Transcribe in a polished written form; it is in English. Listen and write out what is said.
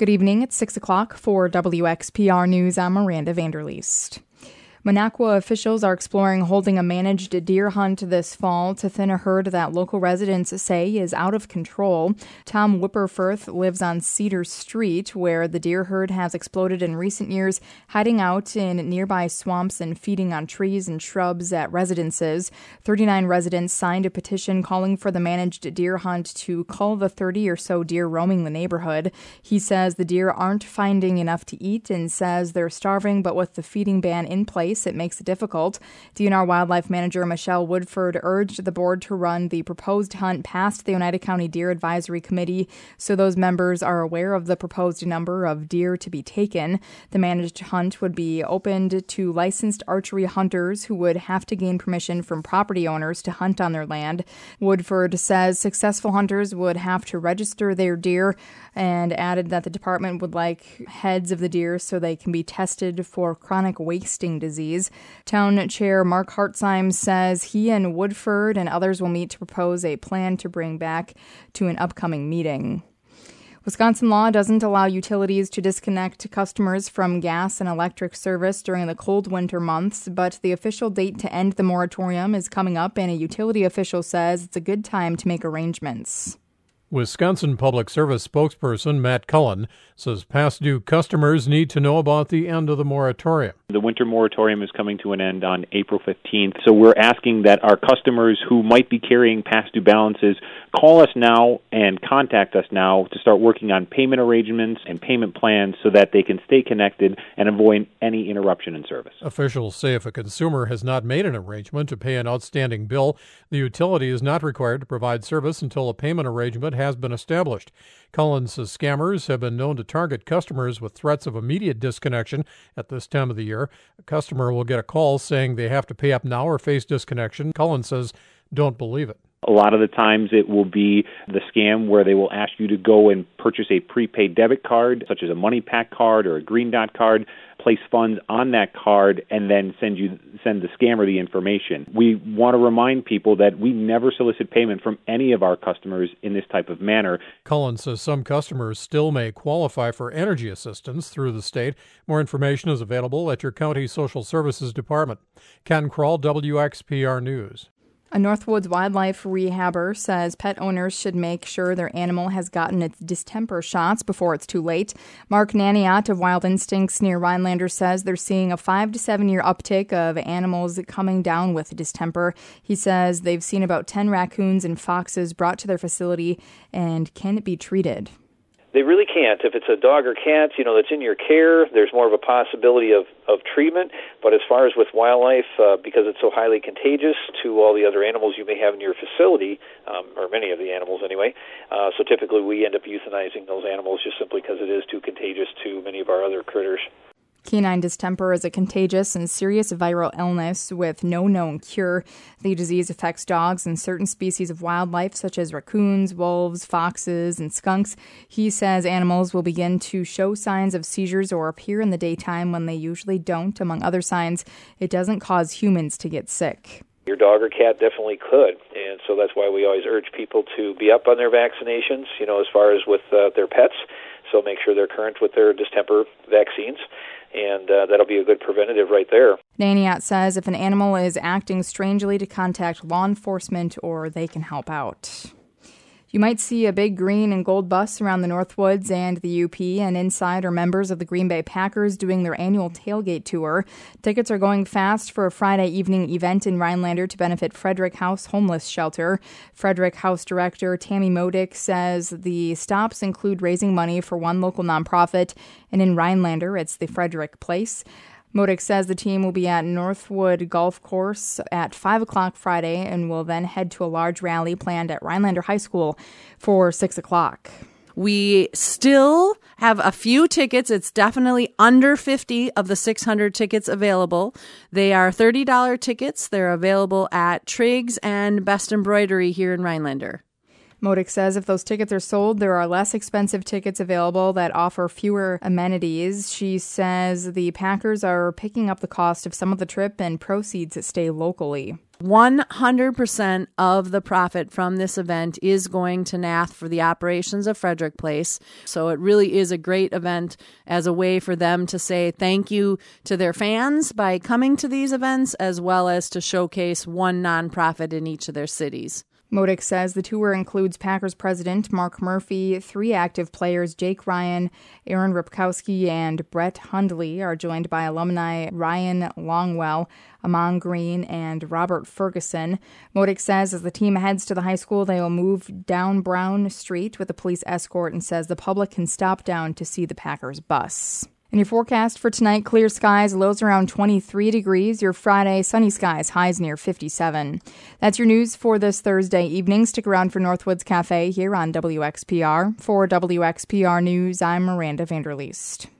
Good evening. It's 6 o'clock for WXPR News. I'm Miranda Vanderleest. Minocqua officials are exploring holding a managed deer hunt this fall to thin a herd that local residents say is out of control. Tom Whipperfirth lives on Cedar Street, where the deer herd has exploded in recent years, hiding out in nearby swamps and feeding on trees and shrubs at residences. 39 residents signed a petition calling for the managed deer hunt to cull the 30 or so deer roaming the neighborhood. He says the deer aren't finding enough to eat and says they're starving, but with the feeding ban in place, it makes it difficult. DNR Wildlife Manager Michelle Woodford urged the board to run the proposed hunt past the Oneida County Deer Advisory Committee so those members are aware of the proposed number of deer to be taken. The managed hunt would be opened to licensed archery hunters who would have to gain permission from property owners to hunt on their land. Woodford says successful hunters would have to register their deer and added that the department would like heads of the deer so they can be tested for chronic wasting disease. Town Chair Mark Hartzheim says he and Woodford and others will meet to propose a plan to bring back to an upcoming meeting. Wisconsin law doesn't allow utilities to disconnect customers from gas and electric service during the cold winter months, but the official date to end the moratorium is coming up, and a utility official says it's a good time to make arrangements. Wisconsin Public Service spokesperson Matt Cullen says past due customers need to know about the end of the moratorium. The winter moratorium is coming to an end on April 15th, so we're asking that our customers who might be carrying past due balances call us now and contact us now to start working on payment arrangements and payment plans so that they can stay connected and avoid any interruption in service. Officials say if a consumer has not made an arrangement to pay an outstanding bill, the utility is not required to provide service until a payment arrangement has been established. Cullen says scammers have been known to target customers with threats of immediate disconnection at this time of the year. A customer will get a call saying they have to pay up now or face disconnection. Cullen says, don't believe it. A lot of the times it will be the scam where they will ask you to go and purchase a prepaid debit card, such as a Money Pack card or a Green Dot card, place funds on that card, and then send the scammer the information. We want to remind people that we never solicit payment from any of our customers in this type of manner. Cullen says some customers still may qualify for energy assistance through the state. More information is available at your county social services department. Ken Kroll, WXPR News. A Northwoods wildlife rehabber says pet owners should make sure their animal has gotten its distemper shots before it's too late. Mark Naniat of Wild Instincts near Rhinelander says they're seeing a 5 to 7 year uptick of animals coming down with distemper. He says they've seen about 10 raccoons and foxes brought to their facility and can it be treated. They really can't. If it's a dog or cat, that's in your care, there's more of a possibility of treatment. But as far as with wildlife, because it's so highly contagious to all the other animals you may have in your facility, or many of the animals anyway, so typically we end up euthanizing those animals just simply because it is too contagious to many of our other critters. Canine distemper is a contagious and serious viral illness with no known cure. The disease affects dogs and certain species of wildlife, such as raccoons, wolves, foxes, and skunks. He says animals will begin to show signs of seizures or appear in the daytime when they usually don't. Among other signs, it doesn't cause humans to get sick. Your dog or cat definitely could, and so that's why we always urge people to be up on their vaccinations, as far as with their pets. So make sure they're current with their distemper vaccines, and that'll be a good preventative right there. Naniat says if an animal is acting strangely, to contact law enforcement or they can help out. You might see a big green and gold bus around the Northwoods and the UP, and inside are members of the Green Bay Packers doing their annual tailgate tour. Tickets are going fast for a Friday evening event in Rhinelander to benefit Frederick House Homeless Shelter. Frederick House Director Tammy Modick says the stops include raising money for one local nonprofit, and in Rhinelander, it's the Frederick Place. Modick says the team will be at Northwood Golf Course at 5 o'clock Friday and will then head to a large rally planned at Rhinelander High School for 6 o'clock. We still have a few tickets. It's definitely under 50 of the 600 tickets available. They are $30 tickets. They're available at Triggs and Best Embroidery here in Rhinelander. Modick says if those tickets are sold, there are less expensive tickets available that offer fewer amenities. She says the Packers are picking up the cost of some of the trip and proceeds stay locally. 100% of the profit from this event is going to NATH for the operations of Frederick Place. So it really is a great event as a way for them to say thank you to their fans by coming to these events, as well as to showcase one nonprofit in each of their cities. Modik says the tour includes Packers president Mark Murphy. 3 active players, Jake Ryan, Aaron Ripkowski, and Brett Hundley, are joined by alumni Ryan Longwell, Amon Green, and Robert Ferguson. Modik says as the team heads to the high school, they will move down Brown Street with a police escort, and says the public can stop down to see the Packers bus. In your forecast for tonight, clear skies, lows around 23 degrees. Your Friday, sunny skies, highs near 57. That's your news for this Thursday evening. Stick around for Northwoods Cafe here on WXPR. For WXPR News, I'm Miranda Vanderleest.